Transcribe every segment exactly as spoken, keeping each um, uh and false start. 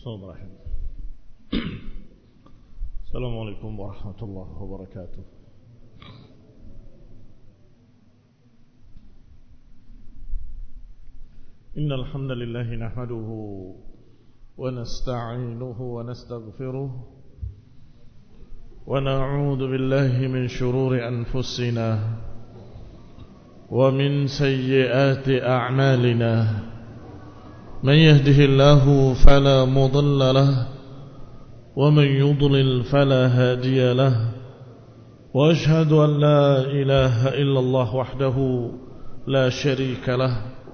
Bismillahirrahmanirrahim. Assalamualaikum warahmatullahi wabarakatuh. Innal hamdalillah nahmaduhu wa nasta'inuhu wa nastaghfiruh wa na'udzu billahi min shururi anfusina wa min sayyiati a'malina. من يهده الله فلا مضل له ومن يضلل فلا هادي له وأشهد أن لا إله إلا الله وحده لا شريك له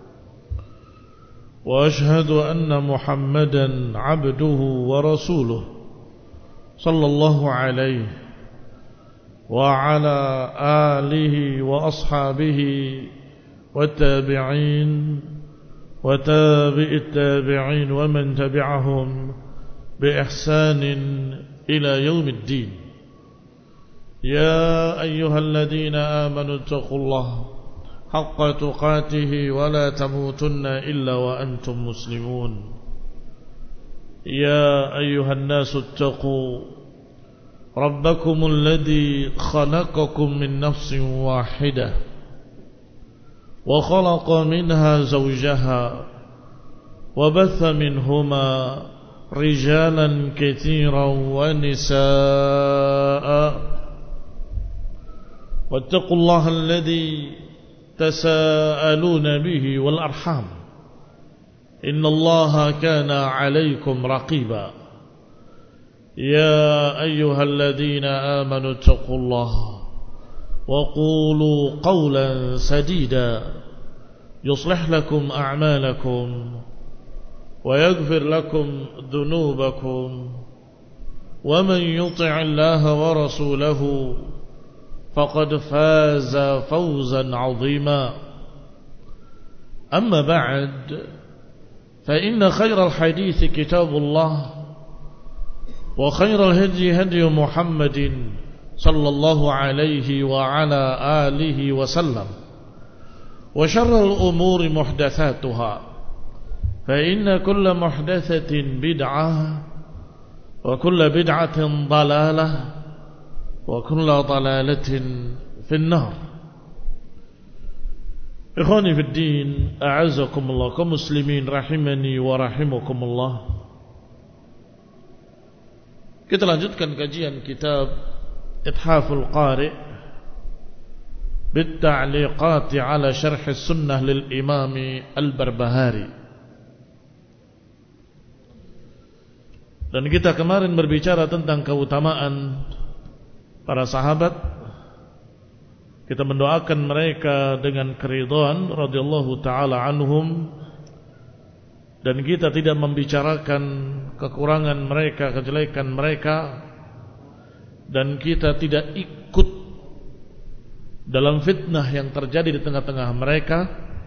وأشهد أن محمدا عبده ورسوله صلى الله عليه وعلى آله وأصحابه والتابعين وتابع التابعين ومن تبعهم بإحسان إلى يوم الدين. يا أيها الذين آمنوا اتقوا الله حق تقاته ولا تموتن إلا وأنتم مسلمون. يا أيها الناس اتقوا ربكم الذي خلقكم من نفس واحدة وخلق منها زوجها وبث منهما رجالا كثيرا ونساء واتقوا الله الذي تساءلون به والأرحام إن الله كان عليكم رقيبا. يا أيها الذين آمنوا اتقوا الله وقولوا قولا سديدا يصلح لكم أعمالكم ويغفر لكم ذنوبكم ومن يطع الله ورسوله فقد فاز فوزا عظيما. أما بعد فإن خير الحديث كتاب الله وخير الهدي هدي محمد صلى الله عليه وعلى آله وسلم وشر الأمور محدثاتها فإن كل محدثة بدعة وكل بدعة ضلالة وكل ضلالة في النار. إخواني في الدين أعزكم الله كمسلمين رحمني ورحمكم الله. Kita lanjutkan kajian kitab إتحاف القارئ بالتعليقات على شرح السنة للإمام البربهاري. Dan kita kemarin berbicara tentang keutamaan para sahabat. Kita mendoakan mereka dengan keridhaan radhiyallahu taala anhum, dan kita tidak membicarakan kekurangan mereka, kejelekan mereka, dan kita tidak ikut dalam fitnah yang terjadi di tengah-tengah mereka.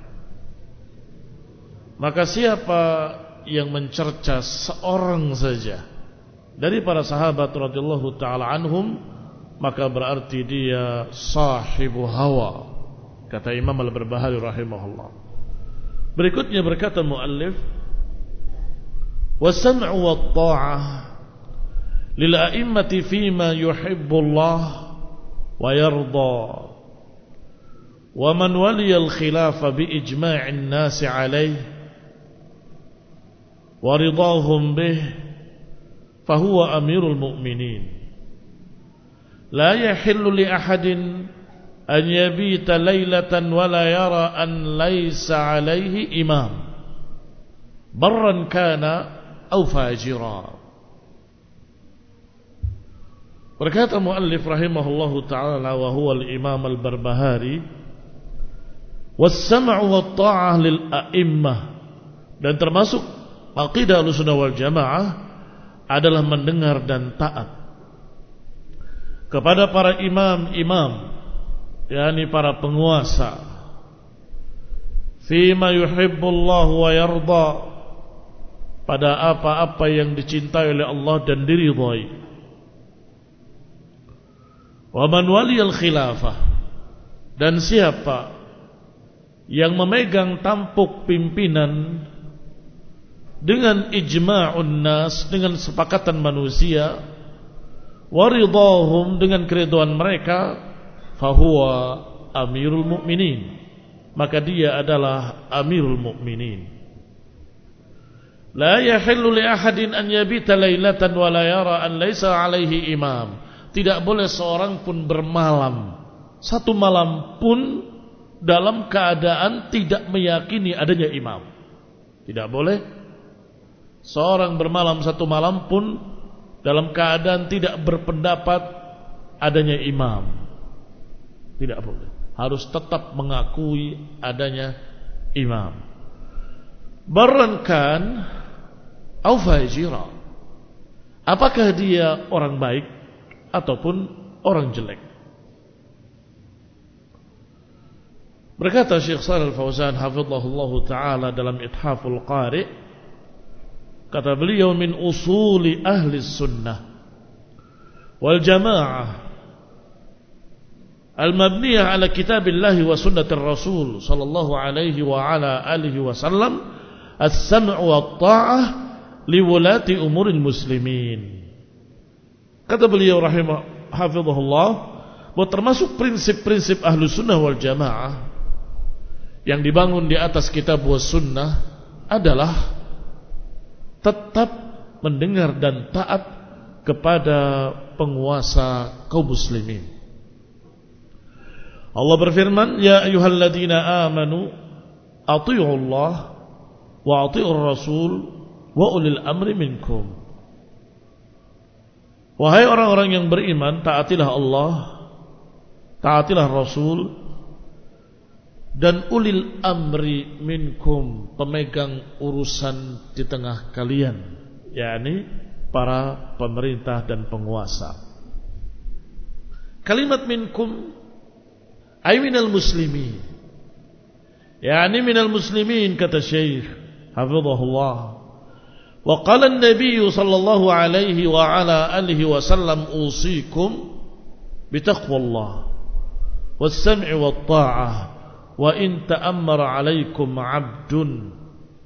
Maka siapa yang mencerca seorang saja dari para sahabat radhiyallahu taala anhum, maka berarti dia sahibu hawa, kata Imam Al-Barbahari rahimahullah. Berikutnya berkata muallif, was-sam'u wat-tha'ah للأئمة فيما يحب الله ويرضى ومن ولي الخلاف بإجماع الناس عليه ورضاهم به فهو أمير المؤمنين. لا يحل لأحد أن يبيت ليلة ولا يرى أن ليس عليه إمام برا كان أو فاجرا. Berkata muallif rahimahullahu ta'ala wa huwa al-imam al-Barbahari, was-sam'u wat-ta'ah lil-a'immah, dan termasuk aqidah Ahlussunnah wal Jamaah adalah mendengar dan taat kepada para imam-imam, yakni para penguasa, fima yuhibbullahu wa yarda, pada apa-apa yang dicintai oleh Allah dan diridhai. Wa man waliyal khilafah, dan siapa yang memegang tampuk pimpinan dengan ijma'un nas, dengan sepakatan manusia, waridahum, dengan keridhaan mereka, fahuwa amirul mu'minin, maka dia adalah amirul mu'minin. La yahillu li ahadin an yabita lailatan wa la yara an laysa alaihi imam. Tidak boleh seorang pun bermalam satu malam pun dalam keadaan tidak meyakini adanya imam. Tidak boleh seorang bermalam satu malam pun dalam keadaan tidak berpendapat adanya imam. Tidak boleh. Harus tetap mengakui adanya imam. Barangkan au fajira, apakah dia orang baik ataupun orang jelek. Berkata Syekh Shalih Al-Fauzan hafizahullahu taala dalam Ithaful Qari, kata beliau, min usuli ahli sunnah wal jamaah al-mabniyah ala kitabillahi wa sunnatir rasul sallallahu alaihi wa ala alihi wa sallam as-sam'u wa ta'ah liwulati umuril muslimin. Kata beliau rahimah hafizahullah, bahwa termasuk prinsip-prinsip ahlu sunnah wal jamaah yang dibangun di atas kitab wa sunnah adalah tetap mendengar dan taat kepada penguasa kaum muslimin. Allah berfirman, ya ayyuhalladzina amanu athi'u Allah wa athi'ur rasul wa ulil amri minkum. Wahai orang-orang yang beriman, taatilah Allah, taatilah Rasul, dan ulil amri minkum, pemegang urusan di tengah kalian, yakni para pemerintah dan penguasa. Kalimat minkum ay minal muslimin, yakni minal muslimin, kata Syekh hafizahullah. Wa qala an-nabiy sallallahu alaihi wa ala alihi wasallam usikum bitaqwallah was-sam'i wat-ta'ah wa in ta'ammara 'alaikum 'abdun.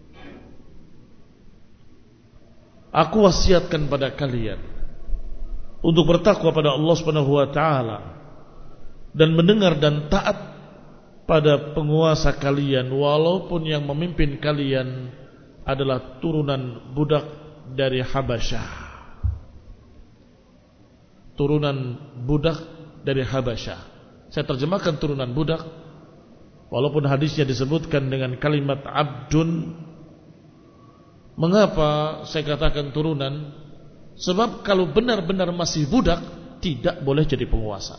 Aku wasiatkan pada kalian untuk bertakwa pada Allah Subhanahu wa taala dan mendengar dan taat pada penguasa kalian, walaupun yang memimpin kalian adalah turunan budak dari Habasyah. Turunan budak dari Habasyah. Saya terjemahkan turunan budak, walaupun hadisnya disebutkan dengan kalimat abdun. Mengapa saya katakan turunan? Sebab kalau benar-benar masih budak, tidak boleh jadi penguasa.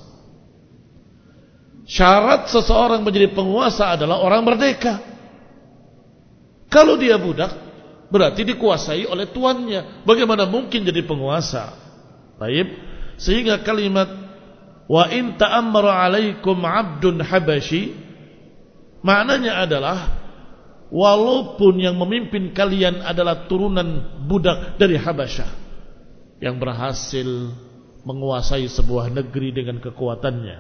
Syarat seseorang menjadi penguasa adalah orang merdeka. Kalau dia budak, berarti dikuasai oleh tuannya. Bagaimana mungkin jadi penguasa? Baik, sehingga kalimat wa in ta'ammara 'alaikum 'abdun habasyi maknanya adalah walaupun yang memimpin kalian adalah turunan budak dari Habasyah yang berhasil menguasai sebuah negeri dengan kekuatannya.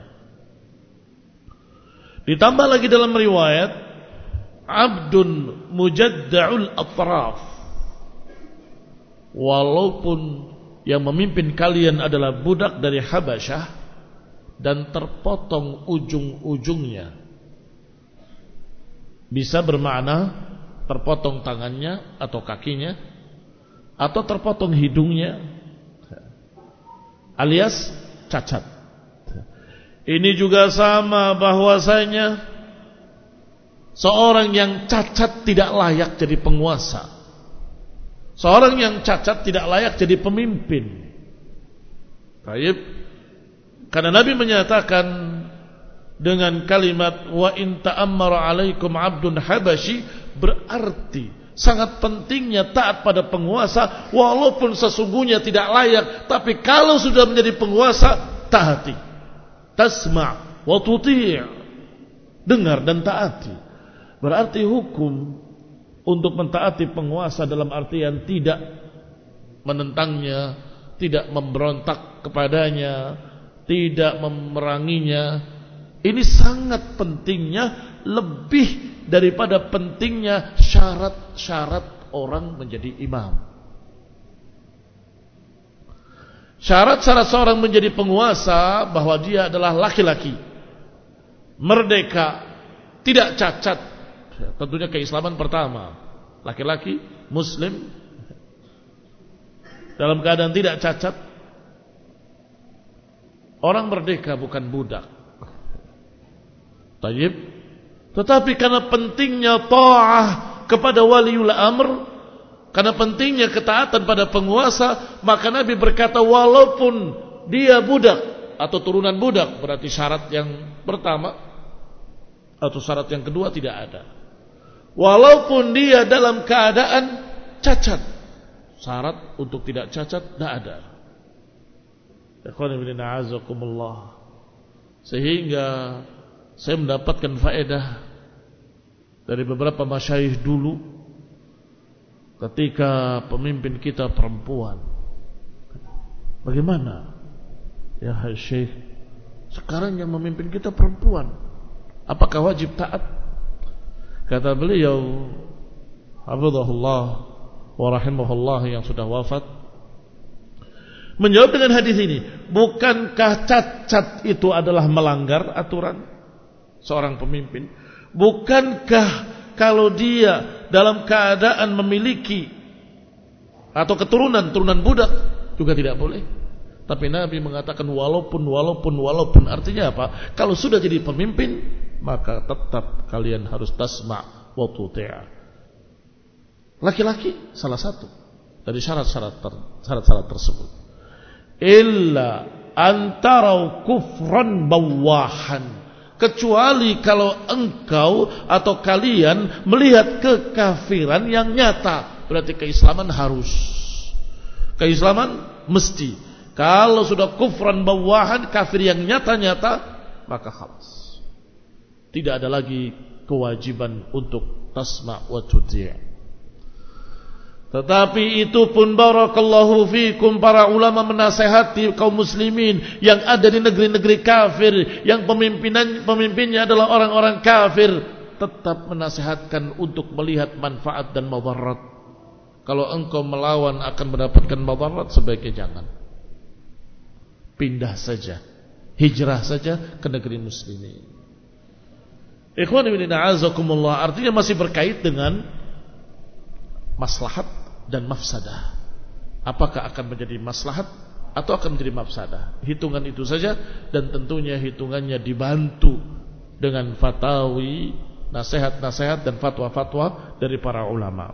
Ditambah lagi dalam riwayat abdun mujadda'ul atraf, walaupun yang memimpin kalian adalah budak dari Habasyah dan terpotong ujung-ujungnya. Bisa bermakna terpotong tangannya atau kakinya, atau terpotong hidungnya, alias cacat. Ini juga sama bahwasanya seorang yang cacat tidak layak jadi penguasa. Seorang yang cacat tidak layak jadi pemimpin. Baik. Karena Nabi menyatakan dengan kalimat wa in ta'ammara 'alaikum 'abdun habasyi, berarti sangat pentingnya taat pada penguasa walaupun sesungguhnya tidak layak, tapi kalau sudah menjadi penguasa taati. Tasma' wa tuti', dengar dan taati. Berarti hukum untuk mentaati penguasa dalam artian tidak menentangnya, tidak memberontak kepadanya, tidak memeranginya. Ini sangat pentingnya, lebih daripada pentingnya syarat-syarat orang menjadi imam. Syarat-syarat seorang menjadi penguasa bahwa dia adalah laki-laki, merdeka, tidak cacat. Tentunya keislaman pertama, laki-laki muslim dalam keadaan tidak cacat. Orang merdeka, bukan budak. Tayyib. Tetapi karena pentingnya ta'ah kepada waliul amr, karena pentingnya ketaatan pada penguasa, maka Nabi berkata walaupun dia budak atau turunan budak, berarti syarat yang pertama atau syarat yang kedua tidak ada. Walaupun dia dalam keadaan cacat, syarat untuk tidak cacat tidak ada. Sehingga saya mendapatkan faedah dari beberapa masyayikh dulu ketika pemimpin kita perempuan. Bagaimana? Ya Syekh, sekarang yang memimpin kita perempuan, apakah wajib taat? Kata beliau hafizahullah wa rahimahullah yang sudah wafat, menjawab dengan hadis ini, bukankah cacat itu adalah melanggar aturan seorang pemimpin? Bukankah kalau dia dalam keadaan memiliki atau keturunan turunan budak juga tidak boleh? Tapi Nabi mengatakan walaupun walaupun walaupun, artinya apa? Kalau sudah jadi pemimpin, maka tetap kalian harus tasma' wa tuti'. Laki-laki salah satu dari syarat-syarat ter, syarat-syarat tersebut. Illa antarau kufran bawahan, kecuali kalau engkau atau kalian melihat kekafiran yang nyata, berarti keislaman harus, keislaman mesti. Kalau sudah kufran bawahan, kafir yang nyata-nyata, maka khalas, tidak ada lagi kewajiban untuk tasma' wa tuti'. Tetapi itu pun barakallahu fikum, para ulama menasihati kaum muslimin yang ada di negeri-negeri kafir, yang pemimpinan pemimpinnya adalah orang-orang kafir, tetap menasihatkan untuk melihat manfaat dan madarat. Kalau engkau melawan akan mendapatkan madarat, sebaiknya jangan. Pindah saja, hijrah saja ke negeri muslimin. Ikhwan fillah a'azakumullah, artinya masih berkait dengan maslahat dan mafsadah. Apakah akan menjadi maslahat atau akan menjadi mafsadah? Hitungan itu saja, dan tentunya hitungannya dibantu dengan fatawi, nasihat-nasihat dan fatwa-fatwa dari para ulama.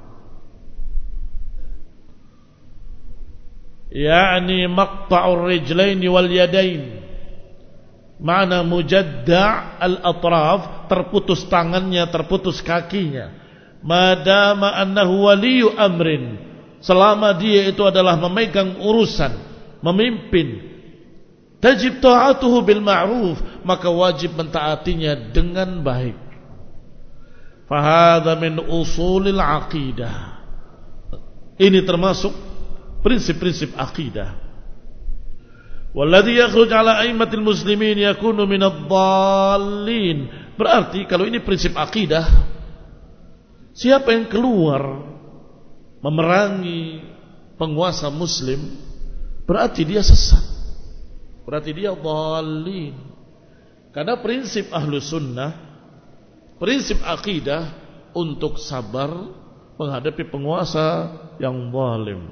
Ya'ni maqta'ur rijlaini wal yadain. Ma'na mujadda' al-atraf, terputus tangannya, terputus kakinya. Madama annahu waliyu amrin, selama dia itu adalah memegang urusan, memimpin, tajib ta'atuhu bil ma'ruf, maka wajib mentaatinya dengan baik. Fahadha min usulil aqidah, ini termasuk prinsip-prinsip akidah. Walladhi yakhruj ala a'immatil muslimin yakunu minadh dhallin, berarti kalau ini prinsip akidah, siapa yang keluar memerangi penguasa muslim, berarti dia sesat, berarti dia dhalin. Karena prinsip ahlu sunnah, prinsip akidah untuk sabar menghadapi penguasa yang zalim.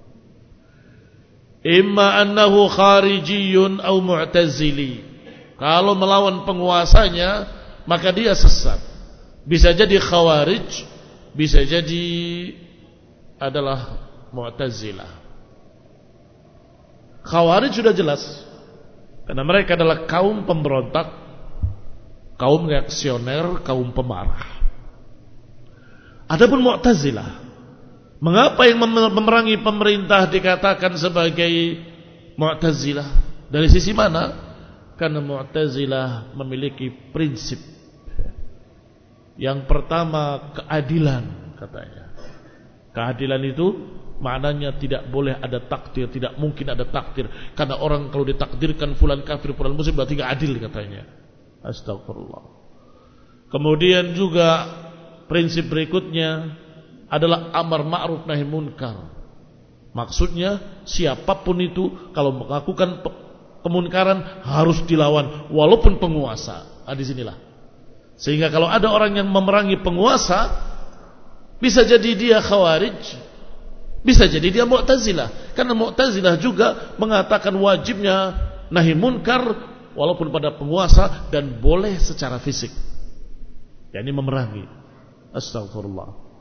Imma annahu kharijiyun au mu'tazili, kalau melawan penguasanya maka dia sesat. Bisa jadi khawarij, bisa jadi adalah mu'tazilah. Khawarij sudah jelas, karena mereka adalah kaum pemberontak, kaum reaksioner, kaum pemarah. Adapun mu'tazilah, mengapa yang memerangi pemerintah dikatakan sebagai mu'tazilah? Dari sisi mana? Karena mu'tazilah memiliki prinsip. Yang pertama, keadilan, katanya. Keadilan itu maknanya tidak boleh ada takdir, tidak mungkin ada takdir, karena orang kalau ditakdirkan fulan kafir fulan muslim berarti tidak adil, katanya. Astagfirullah. Kemudian juga prinsip berikutnya adalah amar ma'ruf nahi munkar. Maksudnya siapapun itu kalau melakukan kemunkaran harus dilawan walaupun penguasa. Nah, di sinilah. Sehingga kalau ada orang yang memerangi penguasa, bisa jadi dia Khawarij, bisa jadi dia Mu'tazilah. Karena Mu'tazilah juga mengatakan wajibnya nahi munkar walaupun pada penguasa dan boleh secara fisik. yakni memerangi. Astagfirullah.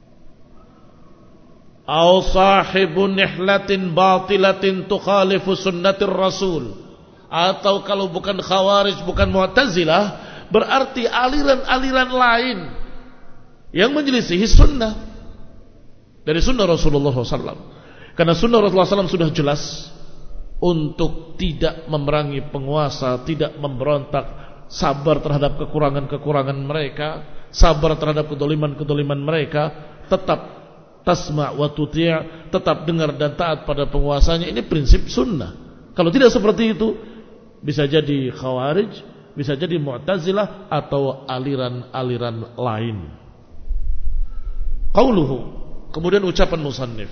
Au sahibu nihlatin batilatin tukhalifu sunnatir rasul. Atau kalau bukan Khawarij, bukan Mu'tazilah, berarti aliran-aliran lain yang menyelisihi sunnah dari sunnah Rasulullah shallallahu alaihi wasallam. Karena sunnah Rasulullah shallallahu alaihi wasallam sudah jelas untuk tidak memerangi penguasa, tidak memberontak, sabar terhadap kekurangan-kekurangan mereka, sabar terhadap kedoliman-kedoliman mereka, tetap tasma' wa tuti', tetap dengar dan taat pada penguasanya. Ini prinsip sunnah. Kalau tidak seperti itu, bisa jadi Khawarij, bisa jadi Mu'tazilah atau aliran-aliran lain. Qauluhu, kemudian ucapan musannif,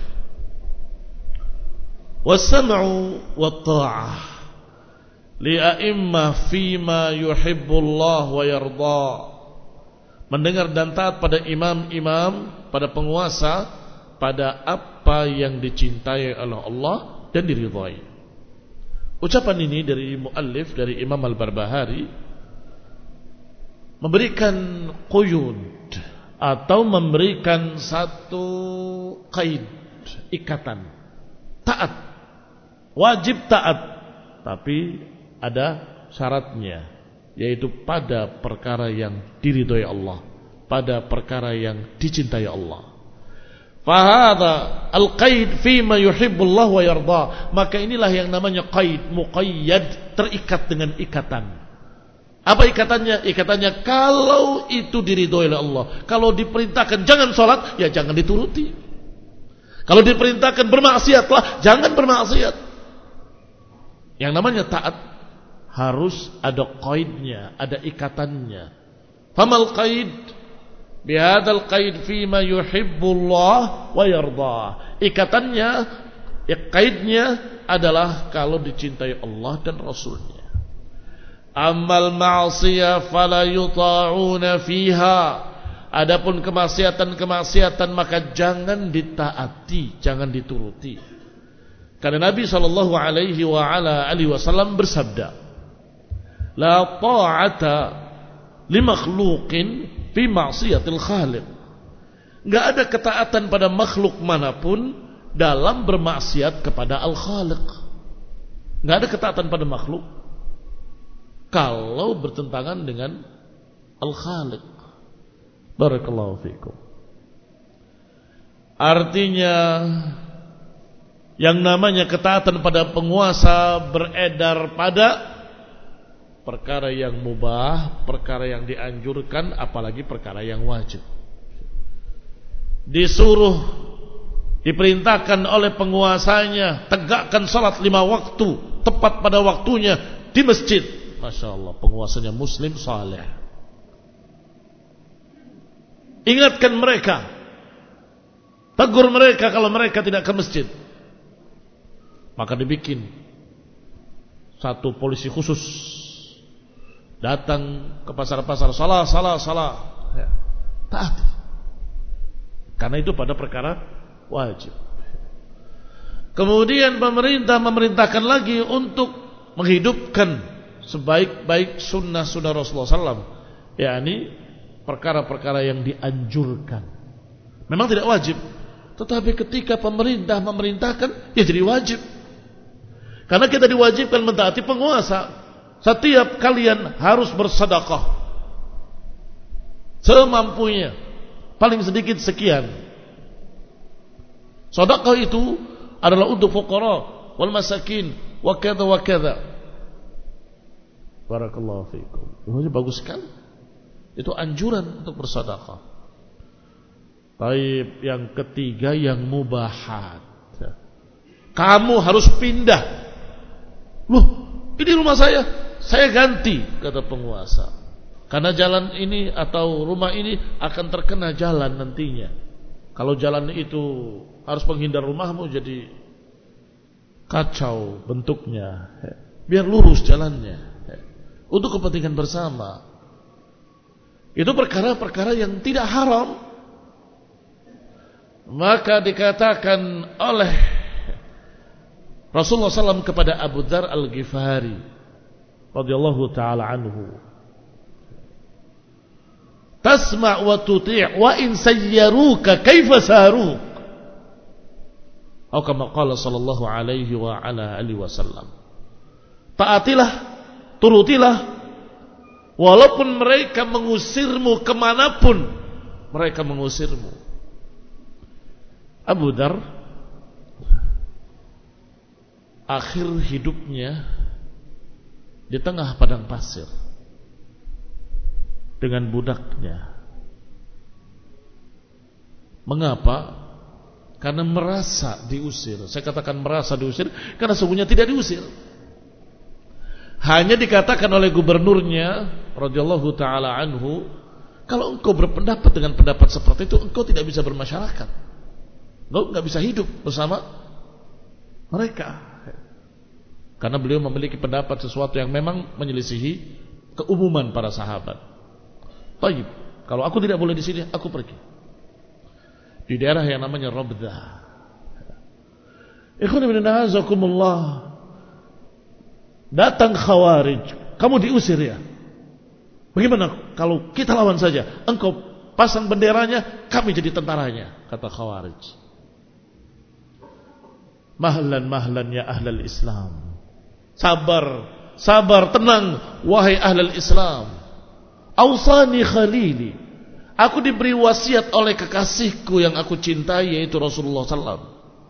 was-sam'u wat-tha'ah li a'immah fima yuhibbullah wa yarda. Mendengar dan taat pada imam-imam, pada penguasa, pada apa yang dicintai oleh Allah dan diridhai. Ucapan ini dari muallif, dari Imam Al-Barbahari, memberikan quyud atau memberikan satu qaid, ikatan. Taat, wajib taat, tapi ada syaratnya, yaitu pada perkara yang diridhai Allah, pada perkara yang dicintai Allah. Fahadha al-qaid fima yuhibbullah wa yarda. Maka inilah yang namanya qaid, muqayyad, terikat dengan ikatan. Apa ikatannya? Ikatannya kalau itu diridhoi oleh Allah. Kalau diperintahkan jangan sholat, ya jangan dituruti. Kalau diperintahkan bermaksiatlah, jangan bermaksiat. Yang namanya taat harus ada qaidnya, ada ikatannya. Famal qaid? Bihadzal qaid fima yuhibbullah wa yarda. Ikatannya, ya qaidnya adalah kalau dicintai Allah dan Rasulnya. Amal ma'siyah fala yuta'una fiha. Adapun kemaksiatan-kemaksiatan maka jangan ditaati, jangan dituruti. Karena Nabi sallallahu alaihi wa ala alihi wasallam bersabda, la ta'ata li makhluqin fi ma'siyatil khaliq. Enggak ada ketaatan pada makhluk manapun dalam bermaksiat kepada Al-Khaliq. Enggak ada ketaatan pada makhluk kalau bertentangan dengan Al-Khaliq. Barakallahu fikum. Artinya yang namanya ketaatan pada penguasa beredar pada perkara yang mubah, perkara yang dianjurkan, apalagi perkara yang wajib. Disuruh, diperintahkan oleh penguasanya, tegakkan salat lima waktu, tepat pada waktunya di masjid. Masya Allah, penguasanya muslim saleh. Ingatkan mereka, tegur mereka kalau mereka tidak ke masjid. Maka dibikin satu polisi khusus, datang ke pasar-pasar, salah, salah, salah, ya, taati. Karena itu pada perkara wajib. Kemudian pemerintah memerintahkan lagi untuk menghidupkan sebaik-baik sunnah-sunnah Rasulullah shallallahu alaihi wasallam, yakni perkara-perkara yang dianjurkan. Memang tidak wajib, tetapi ketika pemerintah memerintahkan, ya jadi wajib. Karena kita diwajibkan mentaati penguasa. Setiap kalian harus bersedekah semampunya, paling sedikit sekian. Sedekah itu adalah untuk fuqara wal masakin wa kadza wa kadza. Barakallahu fiikum. Ini bagus sekali. Itu anjuran untuk bersedekah. Baik, yang ketiga yang mubahat. Kamu harus pindah. Loh, ini rumah saya, saya ganti, kata penguasa. Karena jalan ini atau rumah ini akan terkena jalan nantinya. Kalau jalan itu harus menghindar rumahmu, jadi kacau bentuknya. Biar lurus jalannya, untuk kepentingan bersama. Itu perkara-perkara yang tidak haram. Maka dikatakan oleh Rasulullah shallallahu alaihi wasallam kepada Abu Dzar Al-Ghifari radhiyallahu taala anhu, tasma' wa tuti' wa in sayyaruka kaifa saruk, atau kama qala sallallahu alaihi wa ala alihi wasallam. Taatilah, turutilah, walaupun mereka mengusirmu kemanapun mereka mengusirmu. Abu Dzar akhir hidupnya di tengah padang pasir dengan budaknya. Mengapa? Karena merasa diusir. Saya katakan merasa diusir karena sesungguhnya tidak diusir. Hanya dikatakan oleh gubernurnya radhiyallahu taala anhu, kalau engkau berpendapat dengan pendapat seperti itu, engkau tidak bisa bermasyarakat, engkau tidak bisa hidup bersama mereka. Karena beliau memiliki pendapat sesuatu yang memang menyelisihi keumuman para sahabat. Baik, kalau aku tidak boleh di sini, aku pergi di daerah yang namanya Rabdah. Ikhwan ibn a'azakumullah, datang Khawarij, kamu diusir ya? Bagaimana kalau kita lawan saja? Engkau pasang benderanya, kami jadi tentaranya, kata Khawarij. Mahlan mahlan ya ahlal Islam. Sabar, sabar, tenang wahai ahlal Islam. Ausani khalili, aku diberi wasiat oleh kekasihku yang aku cintai, yaitu Rasulullah sallallahu alaihi wasallam.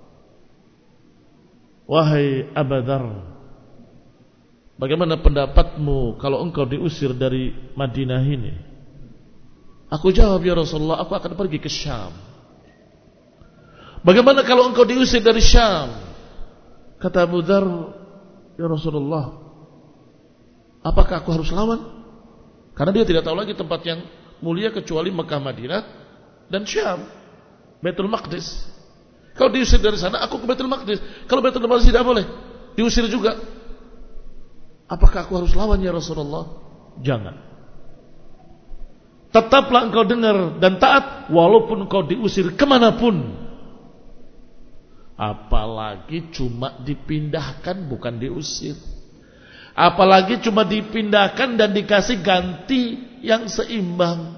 Wahai Abu Dzar, bagaimana pendapatmu kalau engkau diusir dari Madinah ini? Aku jawab, ya Rasulullah, aku akan pergi ke Syam. Bagaimana kalau engkau diusir dari Syam? Kata Abu Dzar, ya Rasulullah, apakah aku harus lawan? Karena dia tidak tahu lagi tempat yang mulia kecuali Mekah, Madinah dan Syam, Baitul Maqdis. Kalau diusir dari sana, aku ke Baitul Maqdis. Kalau Baitul Maqdis tidak boleh, diusir juga. Apakah aku harus lawan ya Rasulullah? Jangan. Tetaplah engkau dengar dan taat walaupun engkau diusir kemanapun. Apalagi cuma dipindahkan, bukan diusir. Apalagi cuma dipindahkan dan dikasih ganti yang seimbang.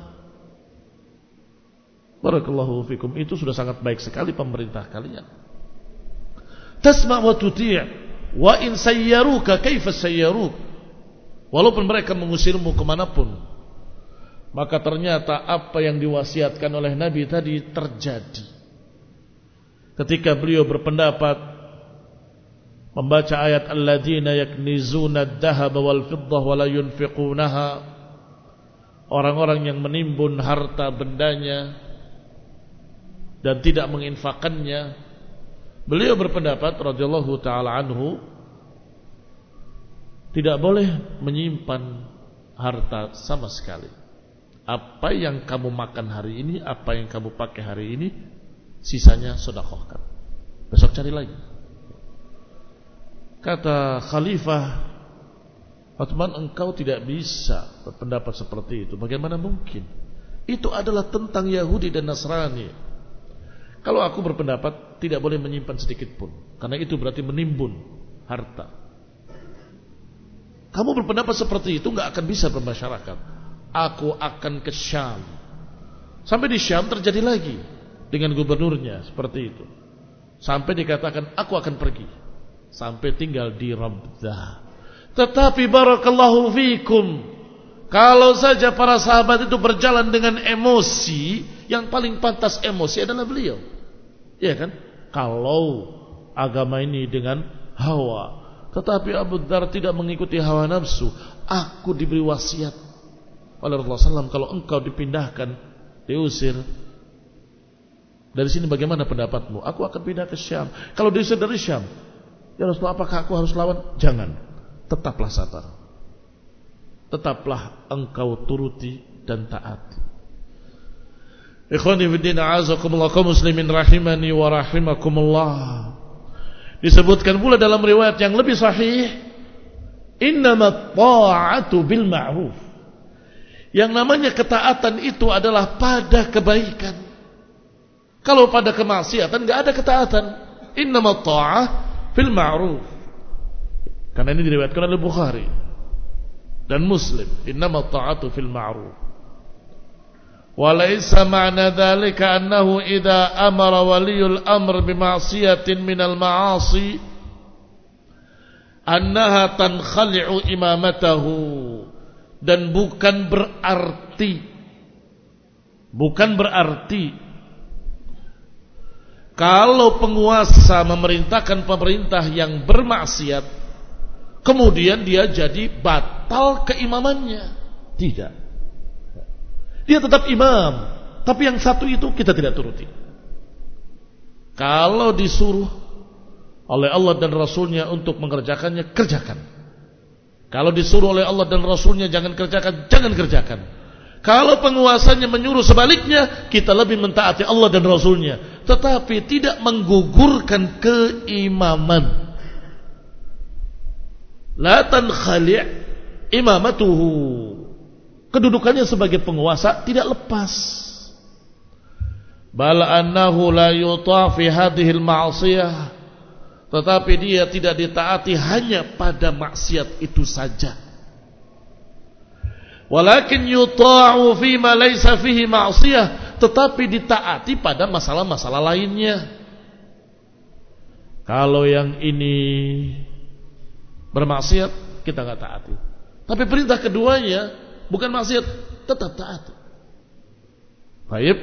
Barakallahu fikum. Itu sudah sangat baik sekali pemerintah kalian. Tasma' wa tuti' wa in sayyaruka kaifa sayyaruk, walaupun mereka mengusirmu kemanapun. Maka ternyata apa yang diwasiatkan oleh Nabi tadi terjadi. Ketika beliau berpendapat membaca ayat alladzina yaknizuna ad-dhahaba wal fiddah wa la yunfiqunaha, orang-orang yang menimbun harta bendanya dan tidak menginfakannya, beliau berpendapat radhiyallahu taala anhu, tidak boleh menyimpan harta sama sekali. Apa yang kamu makan hari ini, apa yang kamu pakai hari ini, sisanya sedekahkan. Besok cari lagi. Kata Khalifah Utsman, engkau tidak bisa berpendapat seperti itu. Bagaimana mungkin? Itu adalah tentang Yahudi dan Nasrani. Kalau aku berpendapat tidak boleh menyimpan sedikit pun, karena itu berarti menimbun harta. Kamu berpendapat seperti itu, enggak akan bisa bermasyarakat. Aku akan ke Syam. Sampai di Syam terjadi lagi dengan gubernurnya seperti itu. Sampai dikatakan aku akan pergi. Sampai tinggal di Rabdah. Tetapi barakallahu fikum, kalau saja para sahabat itu berjalan dengan emosi, yang paling pantas emosi adalah beliau. Iya kan? Kalau agama ini dengan hawa. Tetapi Abu Dzar tidak mengikuti hawa nafsu. Aku diberi wasiat oleh Rasulullah sallallahu alaihi wasallam, kalau engkau dipindahkan, diusir dari sini, bagaimana pendapatmu? Aku akan pindah ke Syam. Kalau diusir dari Syam, ya Rasulullah, apakah aku harus lawan? Jangan. Tetaplah sabar. Tetaplah engkau turuti dan taati. Ikhwani fiddin a'azakumullah kaum muslimin rahimani wa rahimakumullah. Disebutkan pula dalam riwayat yang lebih sahih, innamat ta'atu bil ma'ruf. Yang namanya ketaatan itu adalah pada kebaikan. Kalau pada kemaksiatan enggak ada ketaatan. Innamat ta'ah fil ma'ruf. Karena ini diriwayatkan oleh Bukhari dan Muslim. Innamat ta'atu fil ma'ruf. وليس معنى ذلك أنه إذا أمر ولي الأمر بمعصية من المعاصي أنها تنخلع إمامته, dan bukan berarti bukan berarti kalau penguasa memerintahkan pemerintah yang bermaksiat kemudian dia jadi batal keimamannya. Tidak. Dia tetap imam, tapi yang satu itu kita tidak turuti. Kalau disuruh oleh Allah dan Rasulnya untuk mengerjakannya, kerjakan. Kalau disuruh oleh Allah dan Rasulnya jangan kerjakan, jangan kerjakan. Kalau penguasanya menyuruh sebaliknya, kita lebih mentaati Allah dan Rasulnya, tetapi tidak menggugurkan keimaman. La tankhali' imamatuhu. Kedudukannya sebagai penguasa tidak lepas. Bal annahu la yuta' fi hadhil ma'siyah, tetapi dia tidak ditaati hanya pada maksiat itu saja. Walakin yuta'u fi ma laysa fihi ma'siyah, tetapi ditaati pada masalah-masalah lainnya. Kalau yang ini bermaksiat kita enggak taati. Tapi perintah keduanya bukan maksiat, tetap taat. Baik.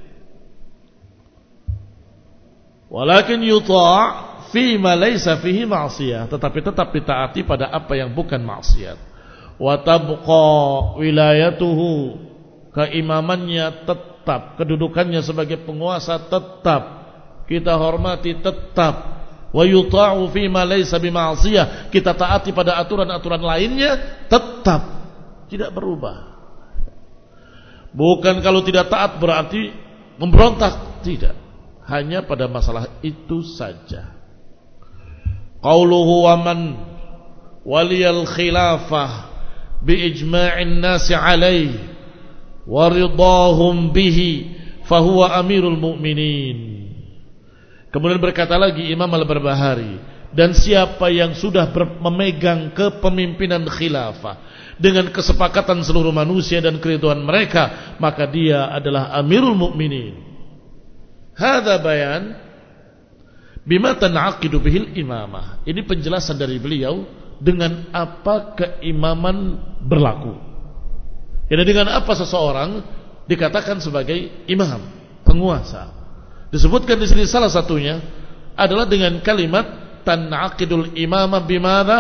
Walakin yuta' fi ma laysa fihi ma'siyah, tetapi tetap ditaati pada apa yang bukan maksiat. Wa tabqa wilayatuhu, keimamannya tetap, kedudukannya sebagai penguasa tetap, kita hormati tetap. Wa yuta'u fi ma laysa bi ma'siyah, kita taati pada aturan-aturan lainnya tetap, tidak berubah. Bukan kalau tidak taat berarti memberontak, tidak. Hanya pada masalah itu saja. Qauluhu wa man waliyal khilafah bi ijma'in nasi alaihi wa ridahum bihi fahuwa amirul mu'minin. Kemudian berkata lagi Imam Al-Barbahari, dan siapa yang sudah memegang kepemimpinan khilafah dengan kesepakatan seluruh manusia dan keridhaan mereka, maka dia adalah amirul mukminin. Hadza bayan bima tan'aqidu bihil imamah. Ini penjelasan dari beliau dengan apa keimaman berlaku. Jadi dengan apa seseorang dikatakan sebagai imam, penguasa. Disebutkan di sini salah satunya adalah dengan kalimat tan'aqidul imamah bimadza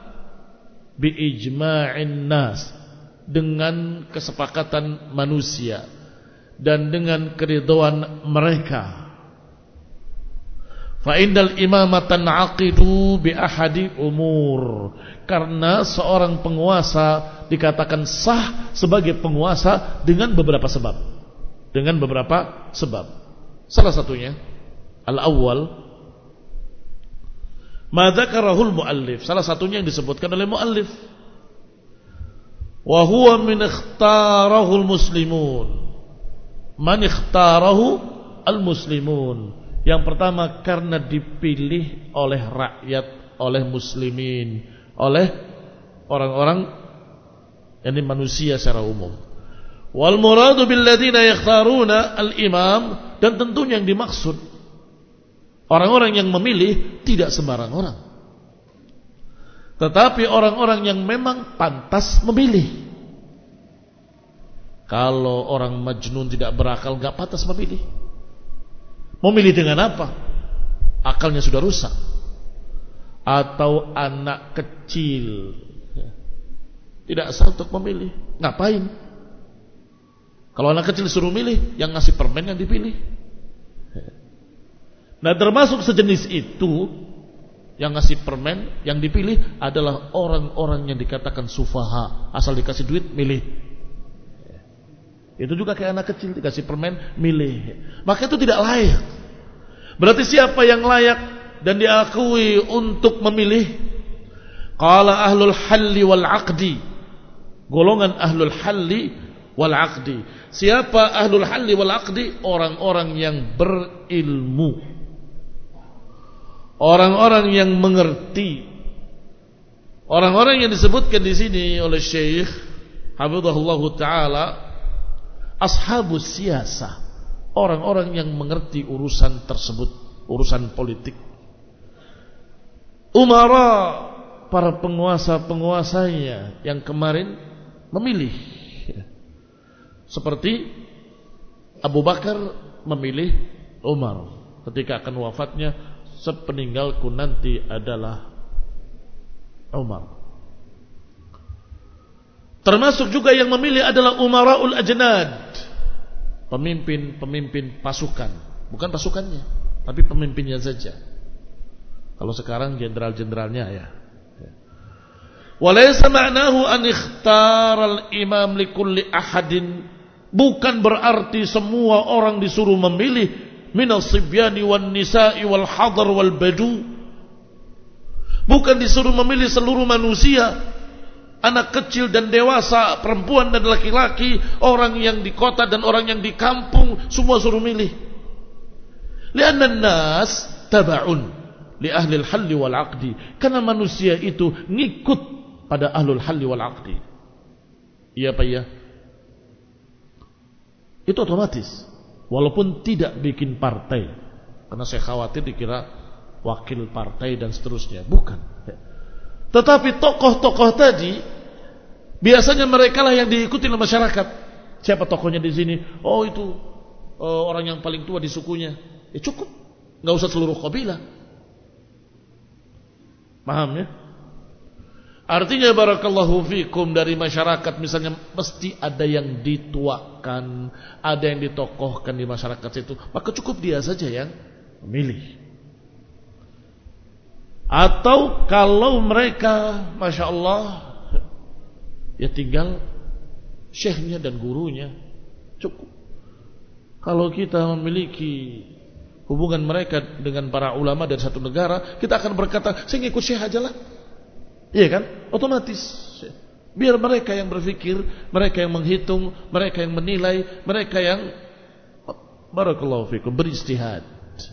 biijma'in nas, dengan kesepakatan manusia dan dengan keridhaan mereka. Fa indal imamah tan'aqidu bi ahadi umur, karena seorang penguasa dikatakan sah sebagai penguasa dengan beberapa sebab. Dengan beberapa sebab. Salah satunya al-awwal ma dzakarahul muallif, salah satunya yang disebutkan oleh muallif, wa huwa min ikhtarahul muslimun, man ikhtarahu al-muslimun. Yang pertama karena dipilih oleh rakyat, oleh muslimin, oleh orang-orang, yakni manusia secara umum. Wal muradu bil ladzina yakhtaruna al-imam, dan tentunya yang dimaksud orang-orang yang memilih tidak sembarang orang, tetapi orang-orang yang memang pantas memilih. Kalau orang majnun tidak berakal enggak pantas memilih. Memilih dengan apa? Akalnya sudah rusak. Atau anak kecil tidak sah untuk memilih. Ngapain? Kalau anak kecil suruh milih, yang ngasih permen yang dipilih. Nah, termasuk sejenis itu, yang ngasih permen yang dipilih adalah orang-orang yang dikatakan sufaha, asal dikasih duit milih. Itu juga kayak anak kecil dikasih permen, milih. Maka itu tidak layak. Berarti siapa yang layak dan diakui untuk memilih? Qala ahlul halli wal aqdi. Golongan ahlul halli wal aqdi. Siapa ahlul halli wal aqdi? Orang-orang yang berilmu, orang-orang yang mengerti, orang-orang yang disebutkan di sini oleh Syekh hafizahullah taala ashabus siyasah, orang-orang yang mengerti urusan tersebut, urusan politik. Umara, para penguasa-penguasanya yang kemarin memilih, seperti Abu Bakar memilih Umar ketika akan wafatnya, sepeninggalku nanti adalah Umar. Termasuk juga yang memilih adalah Umaraul Ajnad, pemimpin-pemimpin pasukan, bukan pasukannya, tapi pemimpinnya saja. Kalau sekarang jenderal-jenderalnya ya. Walaysa ma'nahu an ikhtara al-imam likulli ahadin, bukan berarti semua orang disuruh memilih minas sibyani wan nisa'i wal hadar wal badu, bukan disuruh memilih seluruh manusia, anak kecil dan dewasa, perempuan dan laki-laki, orang yang di kota dan orang yang di kampung, semua suruh milih. Lianna an-nas taba'un li ahli al-halli wal aqdi, karena manusia itu ngikut pada ahlul halli wal aqdi. Iya Pak ya? Itu otomatis, walaupun tidak bikin partai, karena saya khawatir dikira wakil partai dan seterusnya. Bukan. Tetapi tokoh-tokoh tadi biasanya mereka lah yang diikuti oleh masyarakat. Siapa tokohnya di sini? Oh itu uh, orang yang paling tua di sukunya. Ya cukup, nggak usah seluruh kabilah. Paham ya? Artinya barakallahu fikum, dari masyarakat misalnya mesti ada yang dituakan, ada yang ditokohkan di masyarakat itu, maka cukup dia saja yang memilih. Atau kalau mereka masya Allah ya tinggal syekhnya dan gurunya, cukup. Kalau kita memiliki hubungan mereka dengan para ulama dari satu negara, kita akan berkata, saya ngikut syekh aja lah. Iya kan? Otomatis. Biar mereka yang berpikir, mereka yang menghitung, mereka yang menilai, mereka yang barakallahu fikum beristihad.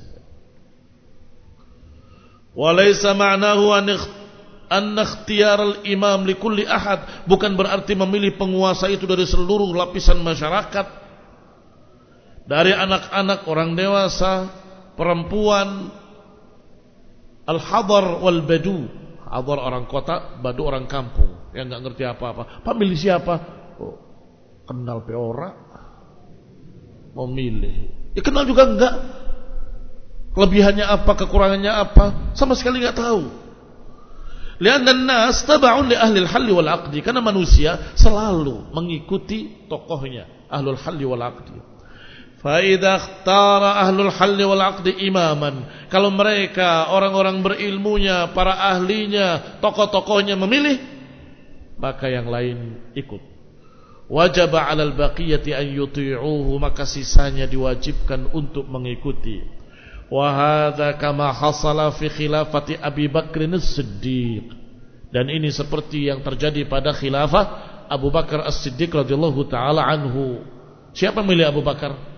Walaysa ma'nahu an ikhtiyar al-imam likulli ahad, bukan berarti memilih penguasa itu dari seluruh lapisan masyarakat, dari anak-anak, orang dewasa, perempuan, al-hadar wal badu. Hadar orang kota, badu orang kampung yang enggak ngerti apa-apa. Pak milih siapa? Oh, kenal pe ora, mau milih. Ya kenal juga enggak. Kelebihannya apa, kekurangannya apa, sama sekali enggak tahu. Lianna an-nas taba'un li ahli al-halli wal 'aqdi, karena manusia selalu mengikuti tokohnya, ahlul halli wal 'aqdi. Fa idza ikhtara ahlul halli wal 'aqdi imaman, kalau mereka orang-orang berilmunya, para ahlinya, tokoh-tokohnya memilih, maka yang lain ikut. Wajaba 'alal baqiyati an yuti'uhu, maka sisanya diwajibkan untuk mengikuti. Wa hadza kama hasala fi khilafati Abi Bakr as-Siddiq, dan ini seperti yang terjadi pada khilafah Abu Bakar as-Siddiq radhiyallahu taala anhu. Siapa milih Abu Bakar?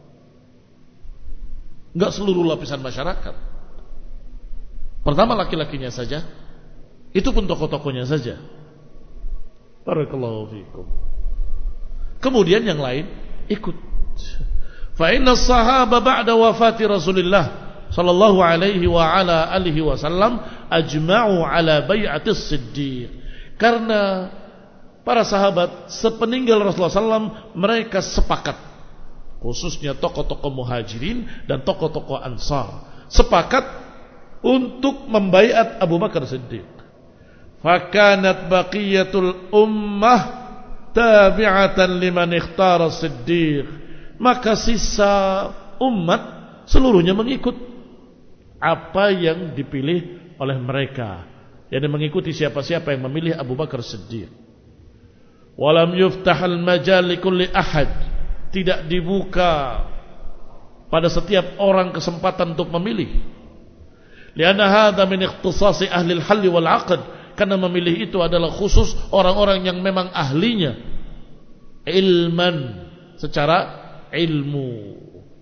Enggak seluruh lapisan masyarakat. Pertama laki-lakinya saja, itu pun tokoh-tokohnya saja. Barakallahu fikum. Kemudian yang lain ikut. Fa inna as-sahaba ba'da wafati Rasulillah sallallahu alaihi wa ala alihi wasallam ajma'u ala bai'ati as-Siddiq. Karena para sahabat sepeninggal Rasulullah sallallahu alaihi wasallam mereka sepakat, khususnya tokoh-tokoh muhajirin dan tokoh-tokoh ansar, sepakat untuk membaiat Abu Bakar Siddiq. Fakanat baqiyatul ummah tabi'atan liman ikhtara Siddiq, maka sisa umat seluruhnya mengikut apa yang dipilih oleh mereka, yakni mengikuti siapa-siapa yang memilih Abu Bakar Siddiq. Walam yuftahal majal likulli ahad, tidak dibuka pada setiap orang kesempatan untuk memilih. Lianna hadza min ikhtisasi ahli al-hal wal 'aqd, karena memilih itu adalah khusus orang-orang yang memang ahlinya ilman, secara ilmu.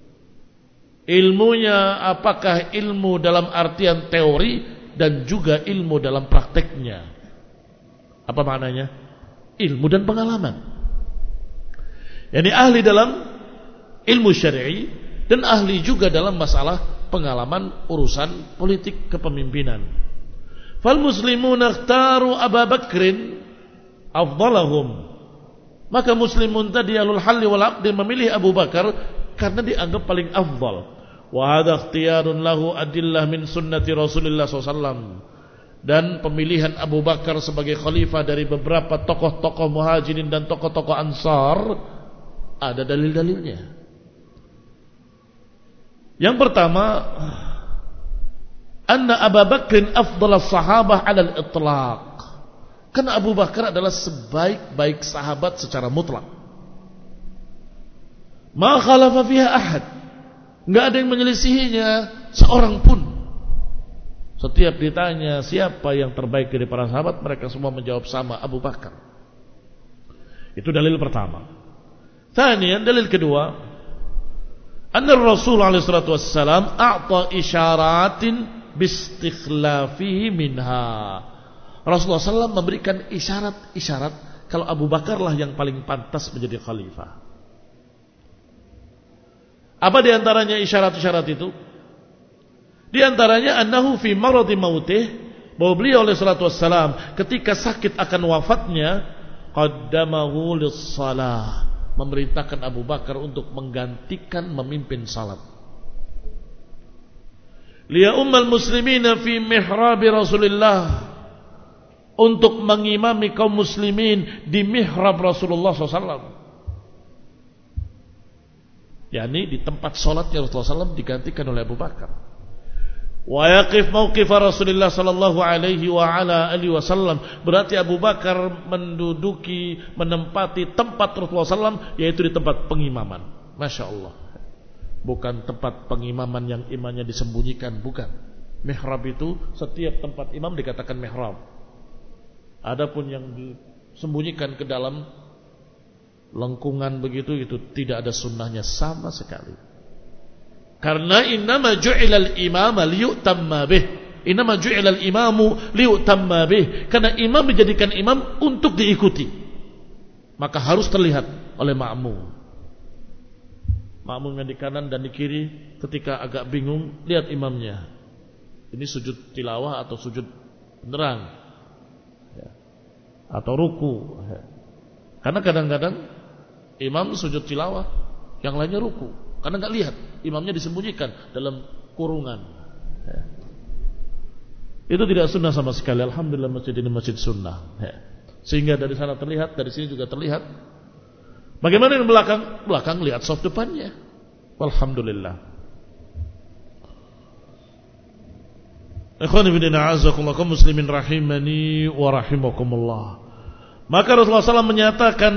Ilmunya apakah ilmu dalam artian teori dan juga ilmu dalam prakteknya. Apa maknanya? Ilmu dan pengalaman. Yani ahli dalam ilmu syar'i dan ahli juga dalam masalah pengalaman urusan politik kepemimpinan. Fal muslimuna ikhtaru Abu Bakrin afdalahum. Maka muslimun tadi alul halli wal 'aqdi memilih Abu Bakar karena dianggap paling afdal. Wa hadha ikhtiyarun lahu adillah min sunnati Rasulullah sallallahu alaihi wasallam. Dan pemilihan Abu Bakar sebagai khalifah dari beberapa tokoh-tokoh muhajirin dan tokoh-tokoh ansar ada dalil-dalilnya. Yang pertama, anna Abu Bakrin afdalas sahabah 'ala al-itlaq. Karena Abu Bakar adalah sebaik-baik sahabat secara mutlak. Ma khalafa fiha ahad. Enggak ada yang menyelisihinya seorang pun. Setiap ditanya siapa yang terbaik dari para sahabat, mereka semua menjawab sama, Abu Bakar. Itu dalil pertama. Thaniyan, dalil kedua, anna Rasul alaihi salatu wassalam a'ta isyaratin bistikhlafihi minha. Rasulullah sallallahu alaihi wasallam memberikan isyarat-isyarat kalau Abu Bakar lah yang paling pantas menjadi khalifah. Apa diantaranya isyarat-isyarat itu? Di antaranya annahu fi maradi mautih, bahwa beliau alaihi salatu wassalam ketika sakit akan wafatnya, qaddamahu lis-shalah, memerintahkan Abu Bakar untuk menggantikan memimpin salat. Liya ummal muslimina fi mihrabi Rasulillah, untuk mengimami kaum muslimin di mihrab Rasulullah sallallahu alaihi wasallam. yakni di tempat sholatnya Rasulullah sallallahu alaihi wasallam digantikan oleh Abu Bakar. Wa yaqif mauqif Rasulullah sallallahu alaihi wa ala alihi wasallam, berarti Abu Bakar menduduki, menempati tempat Rasulullah sallallahu alaihi wasallam, yaitu di tempat pengimaman. Masya Allah, bukan tempat pengimaman yang imannya disembunyikan, bukan. Mihrab itu setiap tempat imam dikatakan mihrab. Adapun yang disembunyikan ke dalam lengkungan begitu, itu tidak ada sunnahnya sama sekali. Karena innama ju'ilal imama liyutamma bih. Innama ju'ilal imamu liyutamma bih. Karena imam dijadikan imam untuk diikuti, maka harus terlihat oleh makmum. Makmum yang di kanan dan di kiri ketika agak bingung, lihat imamnya. Ini sujud tilawah atau sujud beneran, ya, atau ruku, ya. Karena kadang-kadang imam sujud tilawah, yang lainnya ruku, karena nggak lihat, imamnya disembunyikan dalam kurungan, ya. Itu tidak sunnah sama sekali. Alhamdulillah masjid ini masjid sunnah, ya. Sehingga dari sana terlihat, dari sini juga terlihat. Bagaimana yang belakang? Belakang lihat soft depannya. Alhamdulillah. Ikhwani fillah, a'azzakumullah, kaum muslimin rahimani wa rahimakumullah. Maka Rasulullah sallallahu alaihi wasallam menyatakan,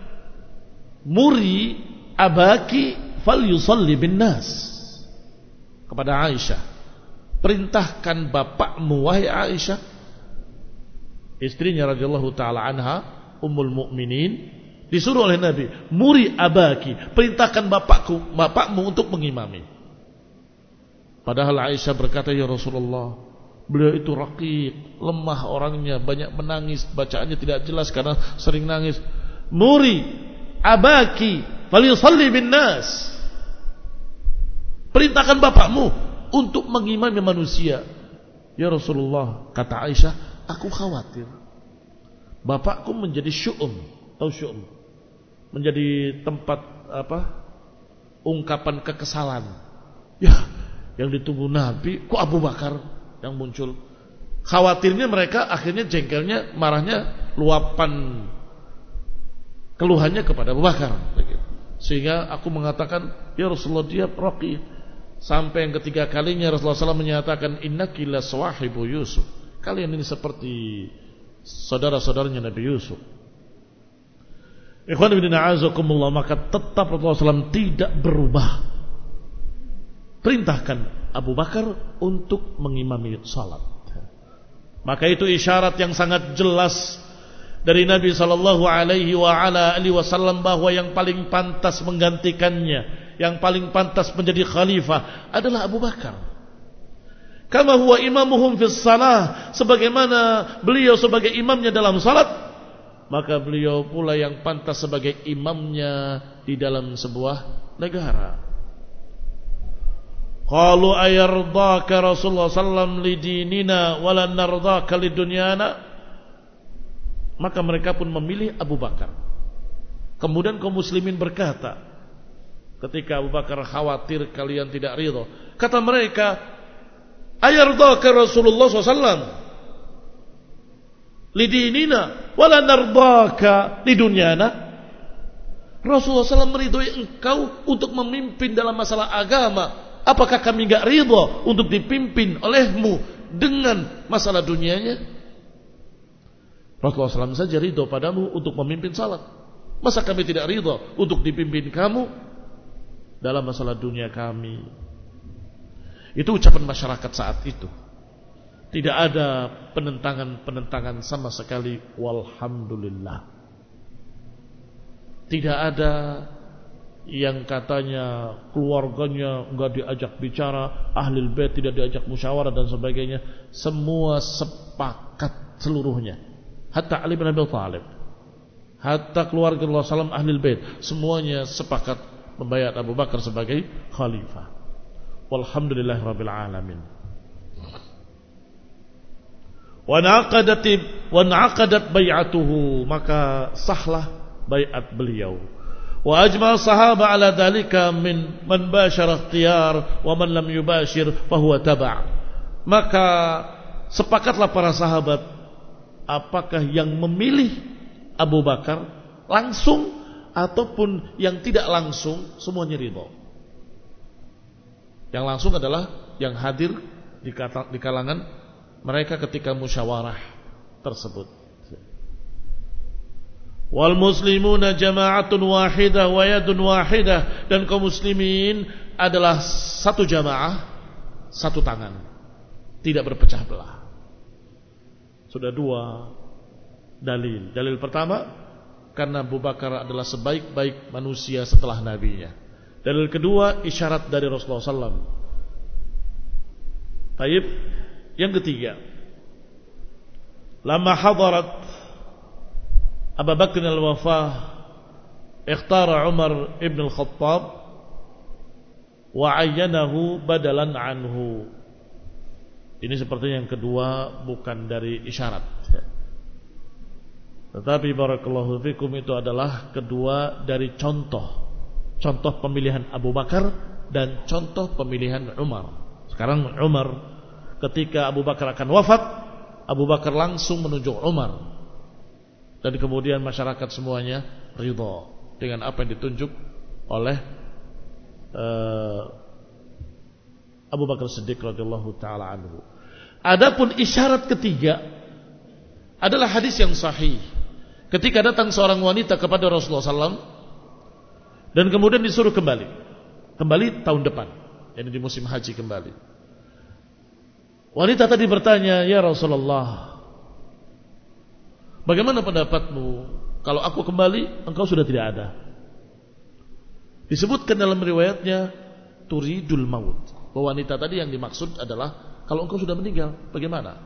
muri abaki fal yusalli bin nas, kepada Aisyah, perintahkan bapakmu wahai Aisyah, istrinya radhiyallahu taala anha, ummul mukminin, disuruh oleh Nabi, muri abaki, perintahkan bapakku, bapakmu untuk mengimami. Padahal Aisyah berkata, ya Rasulullah, beliau itu raqiq, lemah orangnya, banyak menangis, bacaannya tidak jelas karena sering nangis. Muri abaki falyusalli bin nas, perintahkan bapakmu untuk mengimami manusia. Ya Rasulullah, kata Aisyah, aku khawatir bapakku menjadi syu'um. Tahu syu'um? Menjadi tempat apa? Ungkapan kekesalan. Ya, yang ditunggu Nabi kok Abu Bakar yang muncul. Khawatirnya mereka akhirnya jengkelnya, marahnya, luapan keluhannya kepada Abu Bakar. Sehingga aku mengatakan, ya Rasulullah, dia raqi. Sampai yang ketiga kalinya Rasulullah sallallahu alaihi wasallam menyatakan, innaki la sawahibu Yusuf, kalian ini seperti saudara-saudaranya Nabi Yusuf. Ikhwan fillah a'azakumullah, maka tetap Rasulullah shallallahu alaihi wasallam tidak berubah. Perintahkan Abu Bakar untuk mengimami salat. Maka itu isyarat yang sangat jelas dari Nabi sallallahu alaihi wa ala alihi wasallam bahwa yang paling pantas menggantikannya, yang paling pantas menjadi khalifah adalah Abu Bakar. Kama huwa imamuhum fis salah, sebagaimana beliau sebagai imamnya dalam salat, maka beliau pula yang pantas sebagai imamnya di dalam sebuah negara. Qalu ayardaka Rasulullah sallallahu alaihi wasallam lidinina wala nardaka lidunyana. Maka mereka pun memilih Abu Bakar. Kemudian kaum muslimin berkata, ketika Abu Bakar khawatir kalian tidak ridha, kata mereka, ayardaka Rasulullah sallallahu alaihi wasallam lidinina wala nardaka lidunyana. Rasulullah sallallahu alaihi wasallam meridhoi engkau untuk memimpin dalam masalah agama. Apakah kami enggak ridha untuk dipimpin olehmu dengan masalah dunianya? Rasulullah sallallahu alaihi wasallam saja ridha padamu untuk memimpin salat. Masa kami tidak ridha untuk dipimpin kamu dalam masalah dunia kami? Itu ucapan masyarakat saat itu. Tidak ada penentangan-penentangan sama sekali. Walhamdulillah. Tidak ada yang katanya keluarganya enggak diajak bicara, ahlul bait tidak diajak musyawarah dan sebagainya. Semua sepakat seluruhnya. Hatta Ali bin Abi Thalib, hatta keluarga Rasulullah sallallahu alaihi wasallam ahlul bait, semuanya sepakat membayar Abu Bakar sebagai khalifah. Walhamdulillahirabbil alamin. Wa naqadat wa naqadat bai'atuhu, maka sahlah bai'at beliau. Wa ajma' sahaba ala dhalika min man bashara ikhtiyar wa man lam yubashir fa huwa taba'. Maka sepakatlah para sahabat, apakah yang memilih Abu Bakar langsung ataupun yang tidak langsung, semuanya ridha. Yang langsung adalah yang hadir di kalangan mereka ketika musyawarah tersebut. Wal muslimuna jama'atun wahidah wa yadun wahidah, dan kaum muslimin adalah satu jamaah, satu tangan, tidak berpecah belah. Sudah dua dalil. Dalil pertama, karena Abu Bakar adalah sebaik-baik manusia setelah nabinya. Dalil kedua, isyarat dari Rasulullah sallallahu alaihi wasallam. Taib. Yang ketiga, lama hadarat Abu Bakr al-wafah, ikhtara Umar ibn al-Khattab wa ayyanahu badalan anhu. Ini sepertinya yang kedua, bukan dari isyarat. Tetapi barakallahu fikum, itu adalah kedua dari contoh. Contoh pemilihan Abu Bakar dan contoh pemilihan Umar. Sekarang Umar, ketika Abu Bakar akan wafat, Abu Bakar langsung menunjuk Umar. Dan kemudian masyarakat semuanya ridha dengan apa yang ditunjuk oleh uh, Abu Bakar Siddiq radhiyallahu taala anhu. Adapun isyarat ketiga adalah hadis yang sahih. Ketika datang seorang wanita kepada Rasulullah sallallahu alaihi wasallam dan kemudian disuruh kembali, kembali tahun depan, yakni di musim haji kembali. Wanita tadi bertanya, "Ya Rasulullah, bagaimana pendapatmu kalau aku kembali engkau sudah tidak ada?" Disebutkan dalam riwayatnya turidul maut. Bahwa wanita tadi yang dimaksud adalah kalau engkau sudah meninggal, bagaimana?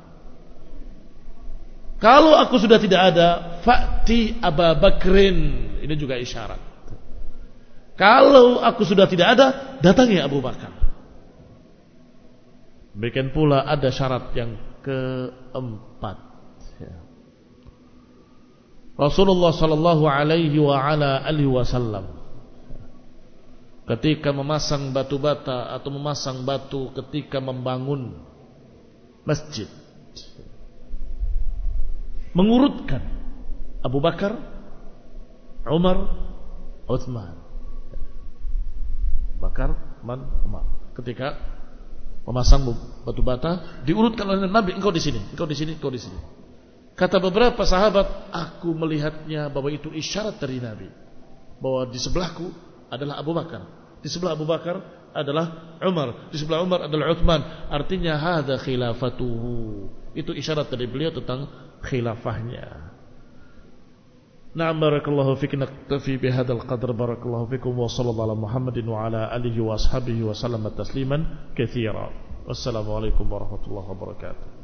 Kalau aku sudah tidak ada, fa'ti Abu Bakrin. Ini juga isyarat. Kalau aku sudah tidak ada, datangi Abu Bakar. Demikian pula ada syarat yang keempat. Rasulullah sallallahu alaihi wa ala alihi wasallam ketika memasang batu bata atau memasang batu ketika membangun masjid, mengurutkan Abu Bakar, Umar, Utsman. Bakar, Man, Umar. Ketika memasang batu bata, diurutkan oleh Nabi, engkau di sini, engkau di sini, engkau di sini. Kata beberapa sahabat, aku melihatnya bahwa itu isyarat dari Nabi, bahwa di sebelahku adalah Abu Bakar, di sebelah Abu Bakar adalah Umar, di sebelah Umar adalah Uthman. Artinya hadza khilafatuhu. Itu isyarat dari beliau tentang khilafahnya. Na'am, barakallahu fiik, naktafi bihadzal qadr. Barakallahu fikum wa sallallahu ala Muhammadin wa ala alihi wa ashabihi wa sallama tasliman katsira. Wassalamu alaikum warahmatullahi wabarakatuh.